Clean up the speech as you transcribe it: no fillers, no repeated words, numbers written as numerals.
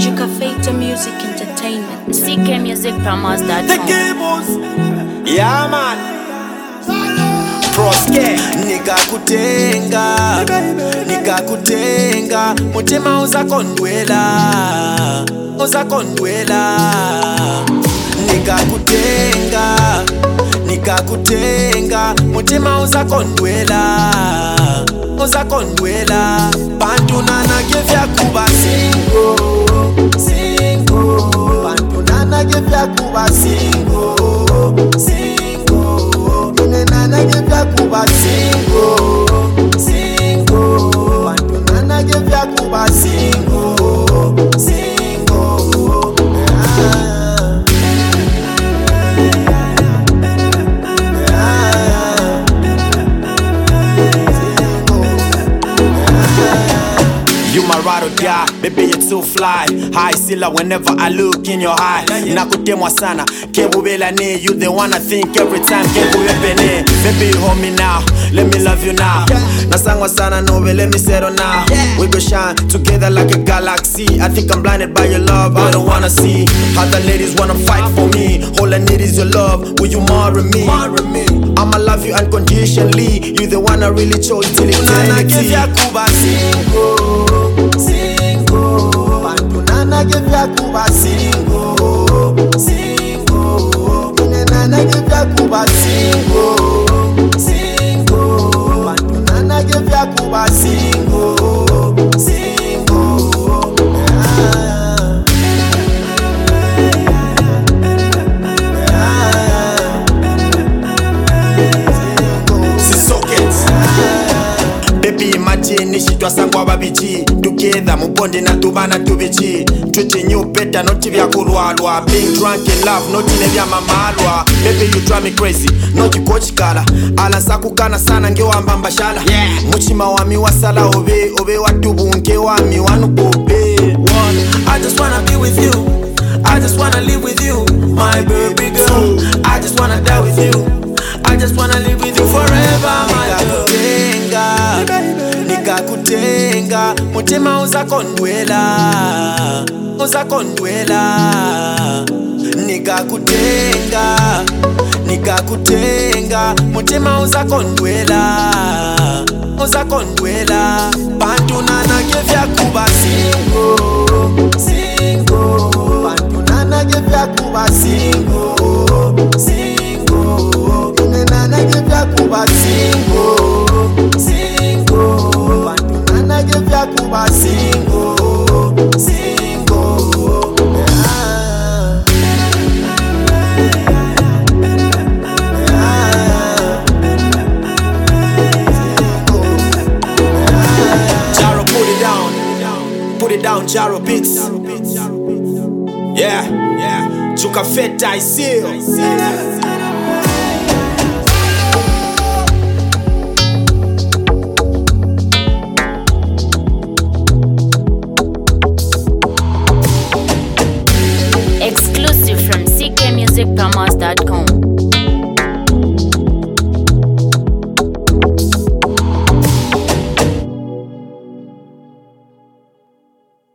Chuka Fate Music Entertainment. ckmusicpromos.com. The Gables. Yeah, man. Proske. Nikakutenga mutima uzakondwela nikakutenga mutima uzakondwela bantu nanake vyakuba singo bantu nanake vyakuba singo ine nanake vyakuba singo bantu nanake vyakuba singo You my ride or die, baby you're too fly. High sila whenever I look in your eye. Nakutemwa sana, kebubela ne. You the one I think every time, kebubepene. Baby you hold me now, let me love you now. Nasangwa sana no, but let me settle now. We go shine together like a galaxy. I think I'm blinded by your love, I don't wanna see other ladies wanna fight for me. All I need is your love, will you marry me? I'ma love you unconditionally. You the one I really chose till eternity. Bantu nanake vyakuba singo ine nanake vyakuba singo bantu nanake vyakuba singo Baby imagine ishitwa sangwa babiji together mubonde na tubana tubichi treating you better not vya kulwalwa being drunk in love not in vya mamalwa. Baby you drive me crazy not you coach kala ala sakukana sana ngewamba mbashala muchima wami wasala obe watubunke wami wanukobe. I just wanna be with you, I just wanna live with you, my baby girl. I just wanna die with you, I just wanna live with you forever, my girl. Nikakutenga mutima uzakondwela nikakutenga mutima uzakondwela bantu nanake vyakuba singo bantu nanake vyakuba singo ine nanake vyakuba singo bantu nanake vyakuba singo Jaro, put it down, Jaro Beats. Yeah, Chuka Fate I seal. Exclusive from ckmusicpromos.com.